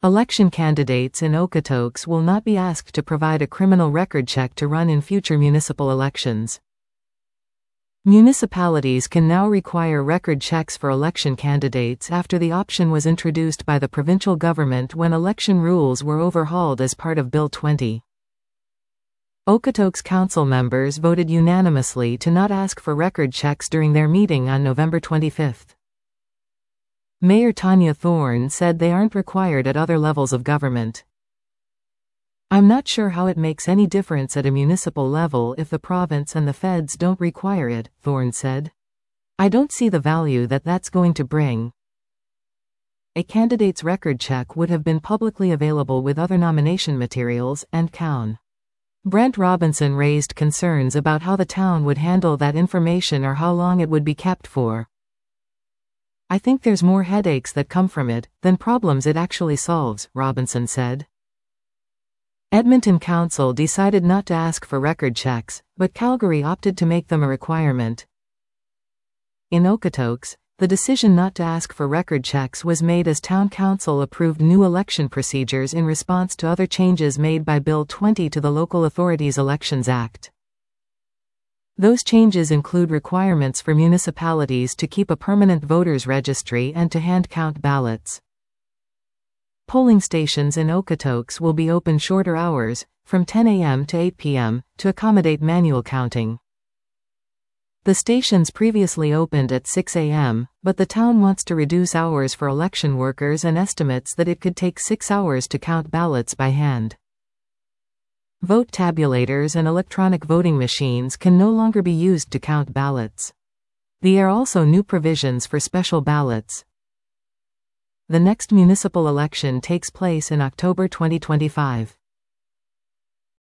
Election candidates in Okotoks will not be asked to provide a criminal record check to run in future municipal elections. Municipalities can now require record checks for election candidates after the option was introduced by the provincial government when election rules were overhauled as part of Bill 20. Okotoks council members voted unanimously to not ask for record checks during their meeting on November 25. Mayor Tanya Thorne said they aren't required at other levels of government. "I'm not sure how it makes any difference at a municipal level if the province and the feds don't require it," Thorne said. "I don't see the value that that's going to bring." A candidate's record check would have been publicly available with other nomination materials, and COWN. Brent Robinson raised concerns about how the town would handle that information or how long it would be kept for. "I think there's more headaches that come from it than problems it actually solves," Robinson said. Edmonton Council decided not to ask for record checks, but Calgary opted to make them a requirement. In Okotoks, the decision not to ask for record checks was made as Town Council approved new election procedures in response to other changes made by Bill 20 to the Local Authorities Elections Act. Those changes include requirements for municipalities to keep a permanent voters registry and to hand-count ballots. Polling stations in Okotoks will be open shorter hours, from 10 a.m. to 8 p.m., to accommodate manual counting. The stations previously opened at 6 a.m., but the town wants to reduce hours for election workers and estimates that it could take 6 hours to count ballots by hand. Vote tabulators and electronic voting machines can no longer be used to count ballots. There are also new provisions for special ballots. The next municipal election takes place in October 2025.